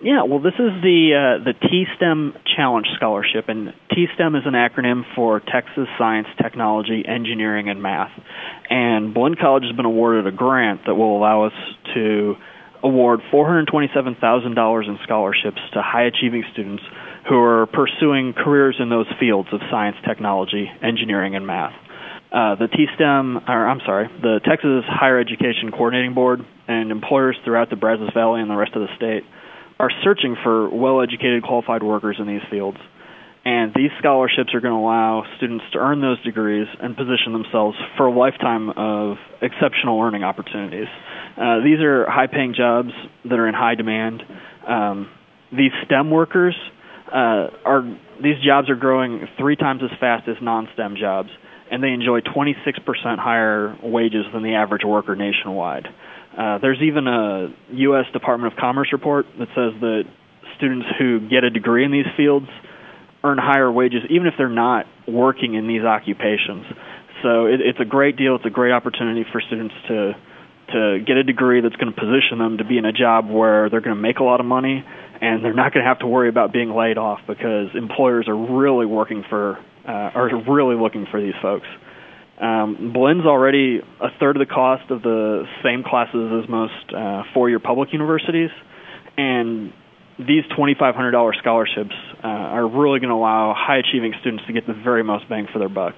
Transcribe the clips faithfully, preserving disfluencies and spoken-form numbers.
Yeah, well, this is the uh, the T-STEM Challenge Scholarship, and T-STEM is an acronym for Texas Science, Technology, Engineering, and Math. And Blinn College has been awarded a grant that will allow us to award four hundred twenty-seven thousand dollars in scholarships to high-achieving students who are pursuing careers in those fields of science, technology, engineering, and math. Uh, the T-STEM, or I'm sorry, the Texas Higher Education Coordinating Board and employers throughout the Brazos Valley and the rest of the state are searching for well-educated, qualified workers in these fields. And these scholarships are going to allow students to earn those degrees and position themselves for a lifetime of exceptional earning opportunities. Uh, these are high-paying jobs that are in high demand. Um, these STEM workers, uh, are these jobs are growing three times as fast as non-STEM jobs, and they enjoy twenty-six percent higher wages than the average worker nationwide. Uh, there's even a U S Department of Commerce report that says that students who get a degree in these fields earn higher wages even if they're not working in these occupations. So it, it's a great deal. It's a great opportunity for students to to get a degree that's going to position them to be in a job where they're going to make a lot of money and they're not going to have to worry about being laid off because employers are really working for, uh, are really looking for these folks. Um, Blinn's already a third of the cost of the same classes as most uh, four-year public universities, and these twenty-five hundred dollars scholarships uh, are really going to allow high-achieving students to get the very most bang for their buck.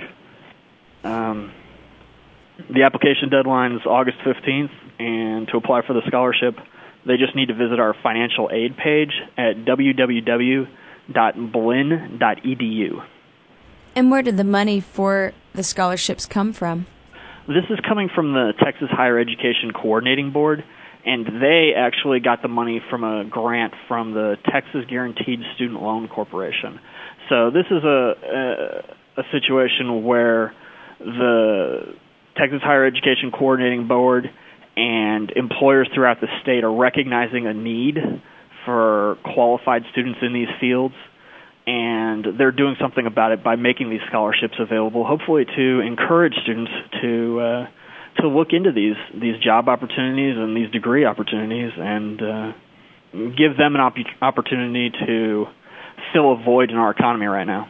Um, the application deadline is August fifteenth, and to apply for the scholarship, they just need to visit our financial aid page at w w w dot blinn dot e d u. And where did the money for the scholarships come from? This is coming from the Texas Higher Education Coordinating Board, and they actually got the money from a grant from the Texas Guaranteed Student Loan Corporation. So this is a, a, a situation where the Texas Higher Education Coordinating Board and employers throughout the state are recognizing a need for qualified students in these fields, and they're doing something about it by making these scholarships available, hopefully to encourage students to uh, to look into these these job opportunities and these degree opportunities and uh, give them an op- opportunity to fill a void in our economy right now.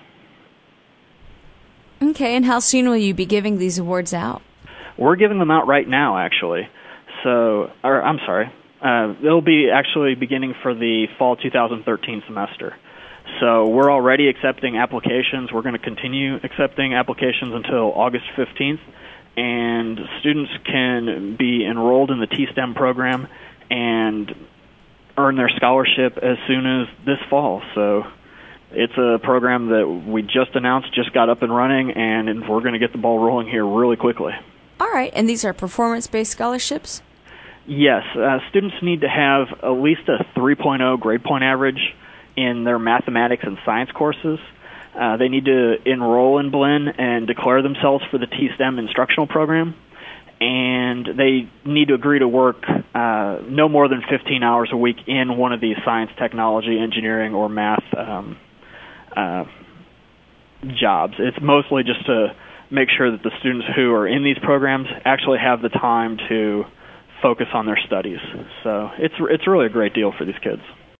Okay, and how soon will you be giving these awards out? We're giving them out right now, actually. So, or I'm sorry, uh, it'll be actually beginning for the fall two thousand thirteen semester. So we're already accepting applications. We're going to continue accepting applications until August fifteenth, and students can be enrolled in the T-STEM program and earn their scholarship as soon as this fall. So it's a program that we just announced, just got up and running, and we're going to get the ball rolling here really quickly. All right, and these are performance-based scholarships? Yes. Uh, students need to have at least a three point oh grade point average in their mathematics and science courses. Uh, they need to enroll in Blinn and declare themselves for the T-STEM instructional program, and they need to agree to work uh, no more than fifteen hours a week in one of these science, technology, engineering, or math um, uh, jobs. It's mostly just to make sure that the students who are in these programs actually have the time to focus on their studies. So it's it's really a great deal for these kids.